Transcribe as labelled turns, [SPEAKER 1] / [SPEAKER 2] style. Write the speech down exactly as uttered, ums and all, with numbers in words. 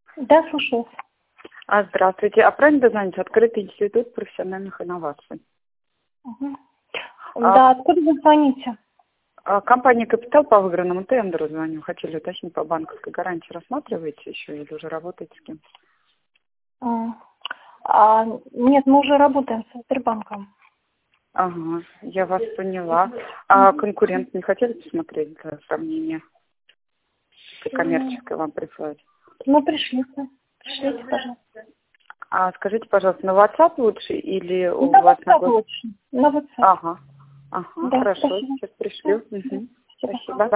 [SPEAKER 1] Да, слушаю.
[SPEAKER 2] А, здравствуйте. А правильно дозвониться? Открытый институт профессиональных инноваций.
[SPEAKER 1] Угу.
[SPEAKER 2] А,
[SPEAKER 1] Да, откуда вы звоните?
[SPEAKER 2] а, компания «Капитал» по выигранному тендеру звоню. Хотели уточнить, по банковской гарантии рассматриваете еще или уже работаете с кем?
[SPEAKER 1] А, а, нет, мы уже работаем со Сбербанком.
[SPEAKER 2] Ага, я вас поняла. А конкурент не хотели посмотреть для сравнения? Коммерческое вам прислать?
[SPEAKER 1] Ну, пришлите. Пришлите, пожалуйста.
[SPEAKER 2] А скажите, пожалуйста, на WhatsApp лучше или у
[SPEAKER 1] На
[SPEAKER 2] вас на
[SPEAKER 1] WhatsApp
[SPEAKER 2] глаз?
[SPEAKER 1] лучше. На WhatsApp.
[SPEAKER 2] Ага, ага,
[SPEAKER 1] Да,
[SPEAKER 2] хорошо,
[SPEAKER 1] спасибо.
[SPEAKER 2] сейчас пришлю.
[SPEAKER 1] Да,
[SPEAKER 2] Угу.
[SPEAKER 1] спасибо.
[SPEAKER 2] Спасибо.